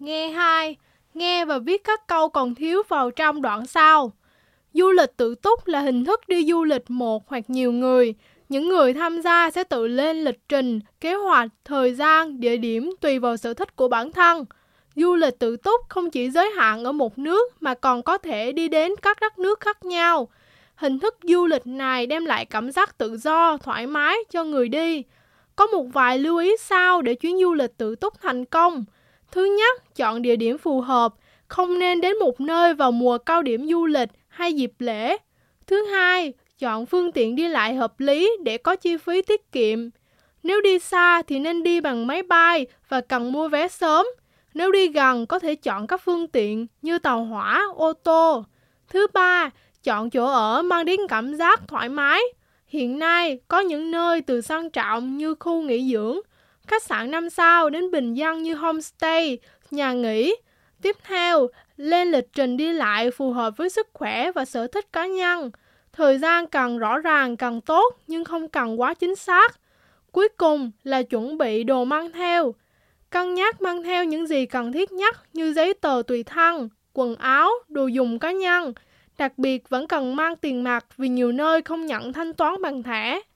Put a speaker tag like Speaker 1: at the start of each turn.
Speaker 1: Nghe 2. Nghe và viết các câu còn thiếu vào trong đoạn sau. Du lịch tự túc là hình thức đi du lịch một hoặc nhiều người. Những người tham gia sẽ tự lên lịch trình, kế hoạch, thời gian, địa điểm tùy vào sở thích của bản thân. Du lịch tự túc không chỉ giới hạn ở một nước mà còn có thể đi đến các đất nước khác nhau. Hình thức du lịch này đem lại cảm giác tự do, thoải mái cho người đi. Có một vài lưu ý sau để chuyến du lịch tự túc thành công. Thứ nhất, chọn địa điểm phù hợp, không nên đến một nơi vào mùa cao điểm du lịch hay dịp lễ. Thứ hai, chọn phương tiện đi lại hợp lý để có chi phí tiết kiệm. Nếu đi xa thì nên đi bằng máy bay và cần mua vé sớm. Nếu đi gần có thể chọn các phương tiện như tàu hỏa, ô tô. Thứ ba, chọn chỗ ở mang đến cảm giác thoải mái. Hiện nay có những nơi từ sang trọng như khu nghỉ dưỡng, khách sạn 5 sao đến bình dân như homestay, nhà nghỉ. Tiếp theo, lên lịch trình đi lại phù hợp với sức khỏe và sở thích cá nhân. Thời gian càng rõ ràng càng tốt nhưng không cần quá chính xác. Cuối cùng là chuẩn bị đồ mang theo. Cân nhắc mang theo những gì cần thiết nhất như giấy tờ tùy thân, quần áo, đồ dùng cá nhân. Đặc biệt vẫn cần mang tiền mặt vì nhiều nơi không nhận thanh toán bằng thẻ.